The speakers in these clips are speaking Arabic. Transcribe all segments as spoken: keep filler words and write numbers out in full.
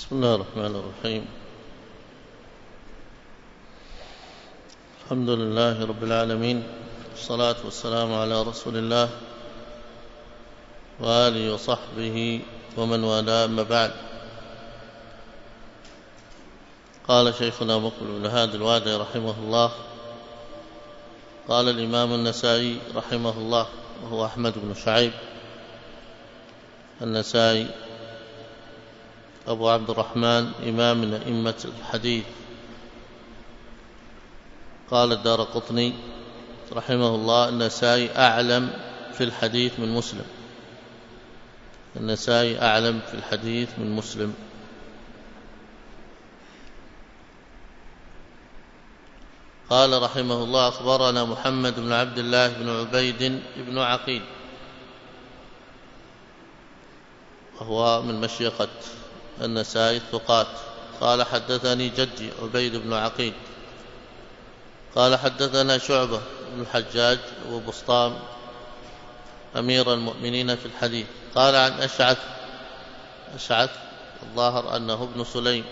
بسم الله الرحمن الرحيم. الحمد لله رب العالمين، والصلاة والسلام على رسول الله وآله وصحبه ومن والاه، أما بعد. قال شيخنا مقبل بن هادي الوادعي رحمه الله: قال الإمام النسائي رحمه الله، وهو أحمد بن شعيب النسائي أبو عبد الرحمن، إمام من أئمة الحديث. قال الدارقطني رحمه الله: النسائي أعلم في الحديث من مسلم. النسائي أعلم في الحديث من مسلم. قال رحمه الله: أخبرنا محمد بن عبد الله بن عبيد بن عقيل، وهو من مشيخة النسائي الثقات. قال: حدثني جدي عبيد بن عقيل قال: حدثنا شعبة بن الحجاج وبسطام أمير المؤمنين في الحديث. قال: عن أشعث أشعث الظاهر أنه ابن سليم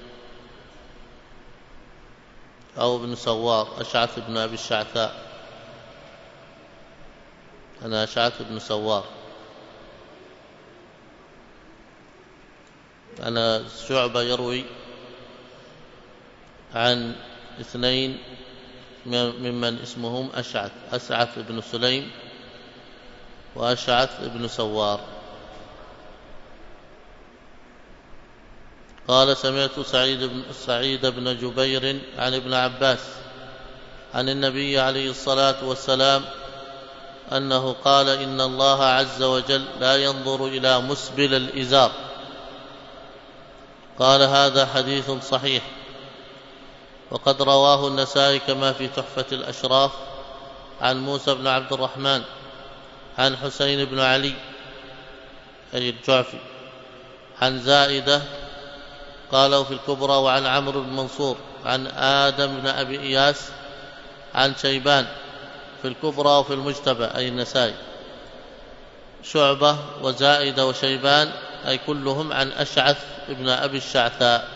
أو ابن سوار، أشعث بن أبي الشعثاء. أنا أشعث بن سوار. أنا شعبة يروي عن اثنين ممن اسمهم أشعث، أشعث بن سليم وأشعث بن سوار. قال: سمعت سعيد بن, سعيد بن جبير عن ابن عباس عن النبي عليه الصلاة والسلام أنه قال: إن الله عز وجل لا ينظر إلى مسبل الإزار. قال: هذا حديث صحيح. وقد رواه النسائي كما في تحفة الأشراف عن موسى بن عبد الرحمن عن حسين بن علي أي الجعفي عن زائدة قالوا في الكبرى، وعن عمرو بن منصور عن آدم بن أبي إياس عن شيبان في الكبرى وفي المجتبى أي النسائي. شعبة وزائدة وشيبان أي كلهم عن أشعث بن أبي الشعثاء.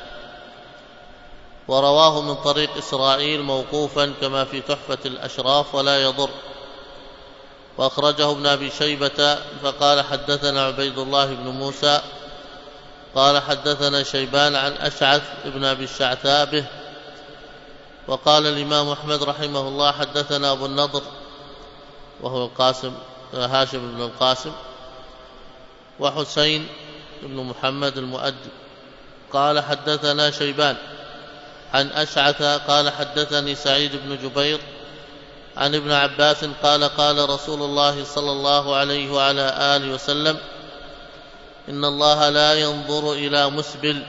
ورواه من طريق إسرائيل موقوفا كما في تحفة الأشراف ولا يضر. وأخرجه ابن أبي شيبة فقال: حدثنا عبيد الله بن موسى قال: حدثنا شيبان عن أشعث بن أبي الشعثاء به. وقال الإمام أحمد رحمه الله: حدثنا أبو النضر وهو القاسم هاشم بن القاسم وحسين بن محمد المؤدب قال: حدثنا شيبان عن أشعث قال: حدثني سعيد بن جبير عن ابن عباس قال: قال رسول الله صلى الله عليه وعلى آله وسلم: إن الله لا ينظر إلى مسبل.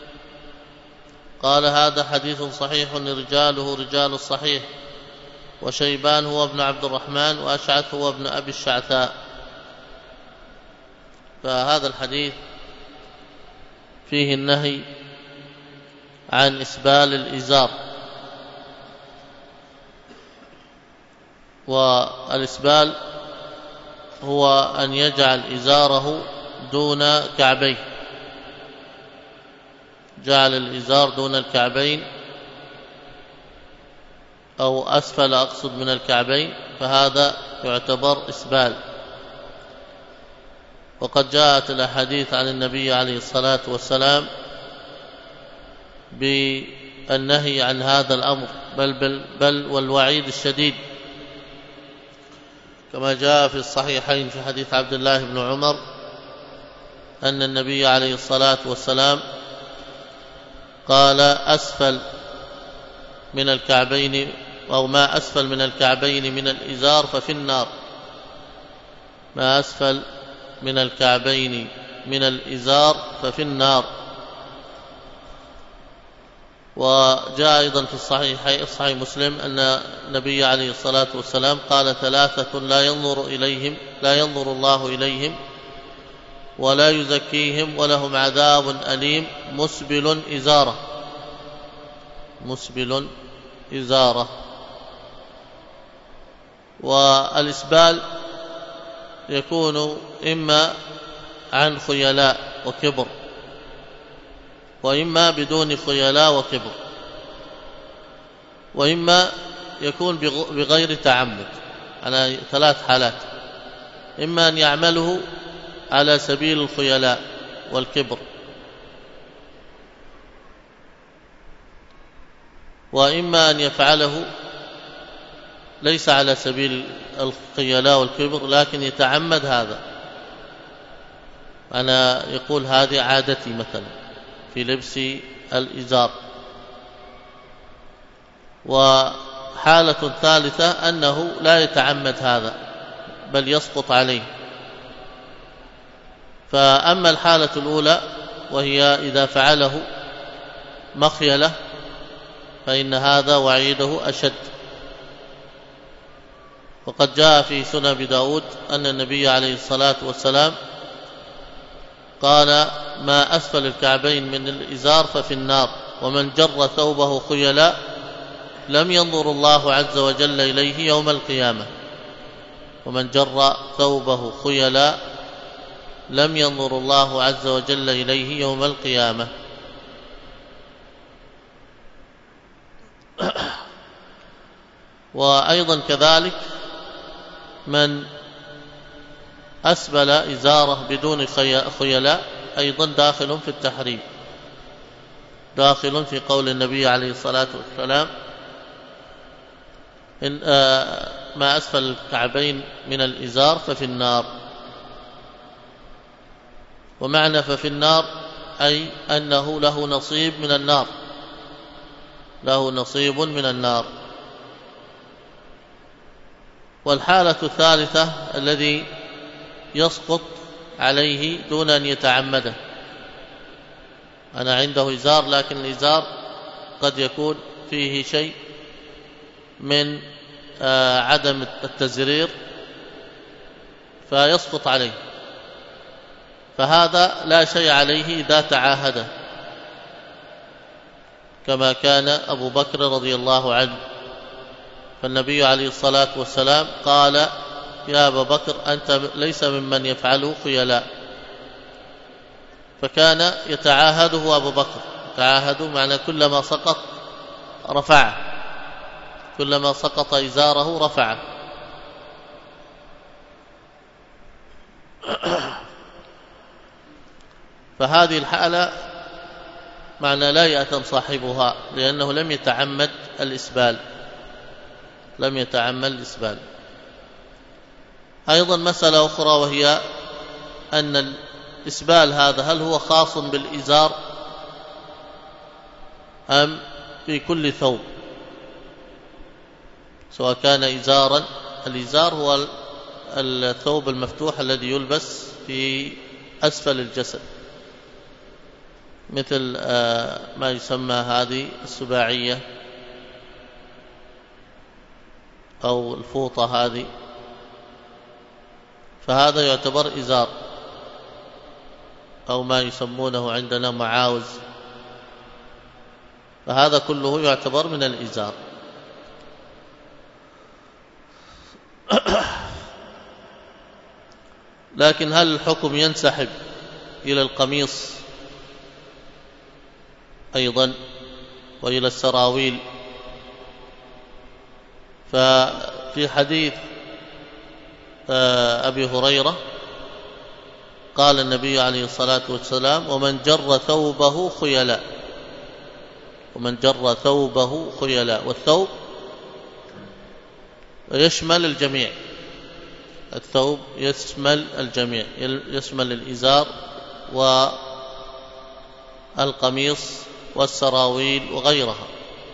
قال: هذا حديث صحيح رجاله رجال الصحيح، وشيبان هو ابن عبد الرحمن، وأشعث هو ابن أبي الشعثاء. فهذا الحديث فيه النهي عن إسبال الإزار. والإسبال هو أن يجعل إزاره دون كعبين، جعل الإزار دون الكعبين أو أسفل أقصد من الكعبين، فهذا يعتبر إسبال. وقد جاءت الأحاديث عن النبي عليه الصلاة والسلام بالنهي عن هذا الأمر، بل, بل, بل والوعيد الشديد، كما جاء في الصحيحين في حديث عبد الله بن عمر أن النبي عليه الصلاة والسلام قال: أسفل من الكعبين أو ما أسفل من الكعبين من الإزار ففي النار. ما أسفل من الكعبين من الإزار ففي النار. وجاء أيضا في الصحيح صحيح مسلم أن النبي عليه الصلاة والسلام قال: ثلاثة لا ينظر إليهم لا ينظر الله إليهم ولا يزكيهم ولهم عذاب أليم: مسبل إزارة مسبل إزارة. والإسبال يكون إما عن خيلاء وكبر، وإما بدون خيلاء وكبر، وإما يكون بغير تعمد، على ثلاث حالات: إما أن يعمله على سبيل الخيلاء والكبر، وإما أن يفعله ليس على سبيل الخيلاء والكبر لكن يتعمد هذا. أنا يقول هذه عادتي مثلا في لبس الإزار. وحالة ثالثة أنه لا يتعمد هذا بل يسقط عليه. فأما الحالة الأولى وهي إذا فعله مخيلة فإن هذا وعيده أشد. وقد جاء في سنن أبي داود أن النبي عليه الصلاة والسلام قال: ما أسفل الكعبين من الإزار ففي النار، ومن جر ثوبه خيلاء لم ينظر الله عز وجل إليه يوم القيامة. ومن جر ثوبه خيلاء لم ينظر الله عز وجل إليه يوم القيامة. وأيضا كذلك من أسبل إزاره بدون خيلاء أيضا داخل في التحريم، داخل في قول النبي عليه الصلاة والسلام: إن آه ما أسفل الكعبين من الإزار ففي النار. ومعنى ففي النار أي أنه له نصيب من النار، له نصيب من النار. والحالة الثالثة الذي يسقط عليه دون أن يتعمده: أنا عنده إزار لكن الإزار قد يكون فيه شيء من آه عدم التزرير فيسقط عليه، فهذا لا شيء عليه إذا تعاهده، كما كان أبو بكر رضي الله عنه. فالنبي عليه الصلاة والسلام قال: يا أبا بكر أنت ليس ممن يفعله خيلاء. فكان يتعاهده أبو بكر، يتعاهده معنى كلما سقط رفعه، كلما سقط إزاره رفعه. فهذه الحالة معنى لا يأثم صاحبها لأنه لم يتعمد الإسبال، لم يتعمد الإسبال. أيضا مسألة أخرى وهي أن الإسبال هذا هل هو خاص بالإزار أم في كل ثوب، سواء كان إزارا. الإزار هو الثوب المفتوح الذي يلبس في أسفل الجسد، مثل ما يسمى هذه السباعية أو الفوطة هذه، فهذا يعتبر إزار، أو ما يسمونه عندنا معاوز، فهذا كله يعتبر من الإزار. لكن هل الحكم ينسحب إلى القميص أيضا وإلى السراويل؟ ففي حديث أبي هريرة قال النبي عليه الصلاة والسلام: ومن جر ثوبه خيلاء، ومن جر ثوبه خيلاء. والثوب يشمل الجميع، الثوب يشمل الجميع، يشمل الإزار والقميص والسراويل وغيرها.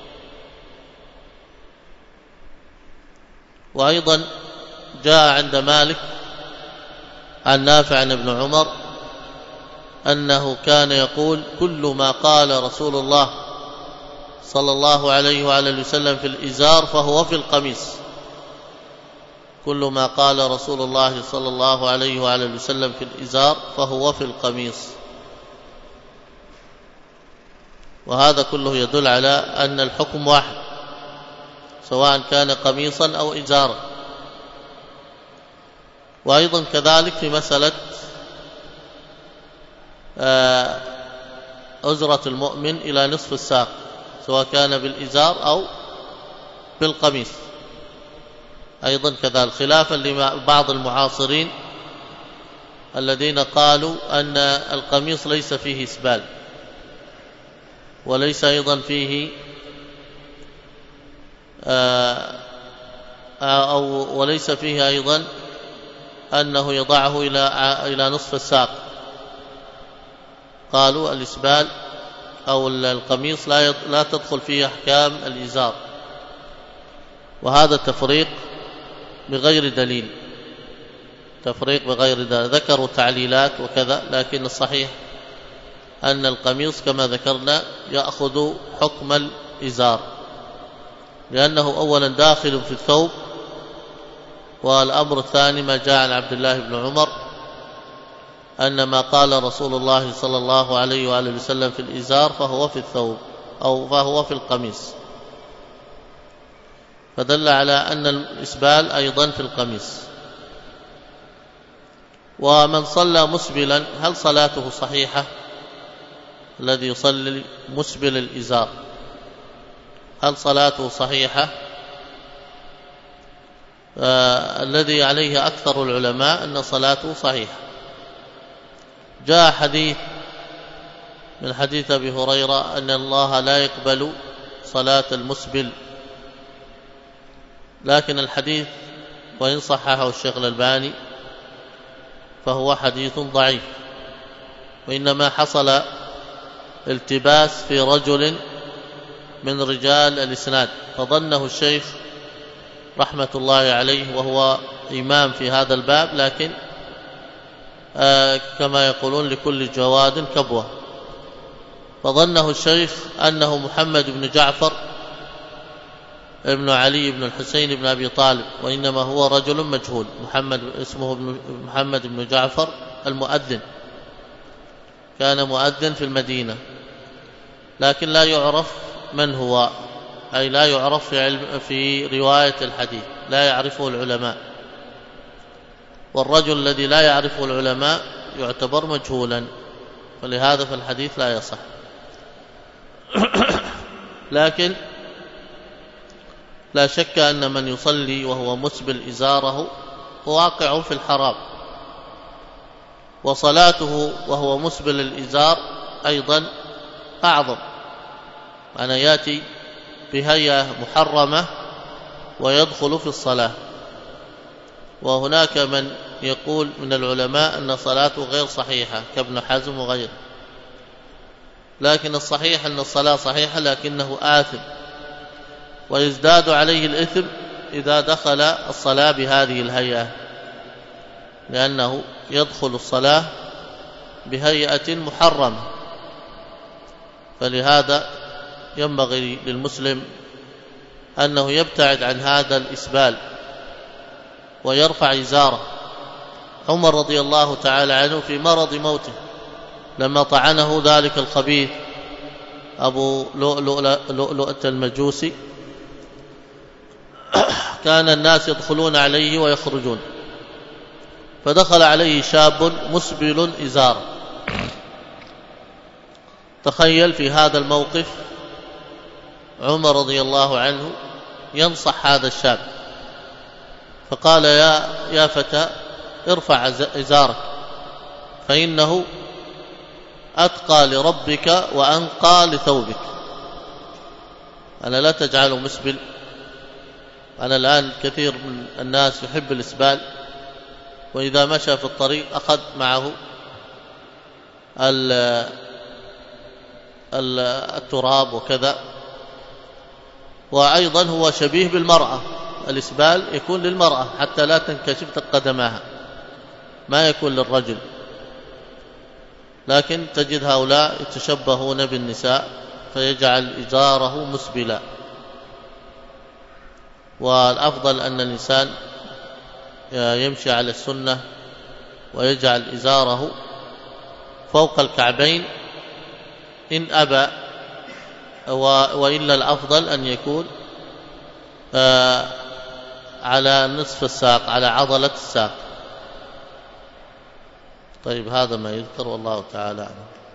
وأيضا جاء عند مالك عن نافع عن ابن عمر أنه كان يقول: كل ما قال رسول الله صلى الله عليه وعلى وسلم في الإزار فهو في القميص. كل ما قال رسول الله صلى الله عليه وعلى وسلم في الإزار فهو في القميص. وهذا كله يدل على أن الحكم واحد، سواء كان قميصا أو إزارا. وأيضا كذلك في مسألة أزرة المؤمن إلى نصف الساق، سواء كان بالإزار أو بالقميص. أيضا كذلك خلافا لبعض المعاصرين الذين قالوا أن القميص ليس فيه إسبال، وليس أيضا فيه أو وليس فيه أيضا أنه يضعه إلى إلى نصف الساق. قالوا الإسبال أو القميص لا لا تدخل فيه أحكام الإزار، وهذا تفريق بغير دليل، تفريق بغير دليل. ذكروا تعليلات وكذا، لكن الصحيح أن القميص كما ذكرنا يأخذ حكم الإزار، لأنه أولا داخل في الثوب، والأمر الثاني ما جاء عن عبد الله بن عمر أن ما قال رسول الله صلى الله عليه وآله وسلم في الإزار فهو في الثوب أو فهو في القميص، فدل على أن الإسبال أيضا في القميص. ومن صلى مسبلا هل صلاته صحيحة؟ الذي يصلي مسبل الإزار هل صلاته صحيحة؟ آه الذي عليه أكثر العلماء أن صلاته صحيحة. جاء حديث من حديث أبي هريرة أن الله لا يقبل صلاة المسبل، لكن الحديث وإن صححه الشيخ الألباني فهو حديث ضعيف، وإنما حصل التباس في رجل من رجال الإسناد فظنه الشيخ رحمة الله عليه، وهو إمام في هذا الباب، لكن آه كما يقولون لكل جواد كبوة، فظنه الشيخ أنه محمد بن جعفر ابن علي بن الحسين بن أبي طالب، وإنما هو رجل مجهول محمد اسمه محمد بن جعفر المؤذن، كان مؤذن في المدينة، لكن لا يعرف من هو، أي لا يعرف في, علم في رواية الحديث، لا يعرفه العلماء، والرجل الذي لا يعرفه العلماء يعتبر مجهولا، ولهذا فالحديث لا يصح. لكن لا شك أن من يصلي وهو مسبل إزاره واقع في الحرام، وصلاته وهو مسبل الإزار أيضا أعظم، أنا يأتي بهيئة محرمة ويدخل في الصلاة. وهناك من يقول من العلماء أن صلاته غير صحيحة كابن حزم وغيره، لكن الصحيح أن الصلاة صحيحة لكنه آثم، ويزداد عليه الإثم إذا دخل الصلاة بهذه الهيئة، لأنه يدخل الصلاة بهيئة محرمة. فلهذا ينبغي للمسلم أنه يبتعد عن هذا الإسبال ويرفع إزاره. عمر رضي الله تعالى عنه في مرض موته لما طعنه ذلك الخبيث أبو لؤلؤة المجوسي، كان الناس يدخلون عليه ويخرجون، فدخل عليه شاب مسبل إزاره. تخيل في هذا الموقف عمر رضي الله عنه ينصح هذا الشاب، فقال يا يا فتى ارفع إزارك فإنه أتقى لربك وأنقى لثوبك. أنا لا تجعله مسبل. أنا الآن كثير من الناس يحب الإسبال، وإذا مشى في الطريق أخذ معه التراب وكذا. وأيضا هو شبيه بالمرأة، الإسبال يكون للمرأة حتى لا تنكشف قدماها، ما يكون للرجل، لكن تجد هؤلاء يتشبهون بالنساء فيجعل إزاره مسبلا. والأفضل أن الإنسان يمشي على السنة ويجعل إزاره فوق الكعبين إن أبى، وإلا الأفضل أن يكون على نصف الساق، على عضلة الساق. طيب هذا ما يذكر، والله تعالى أعلم.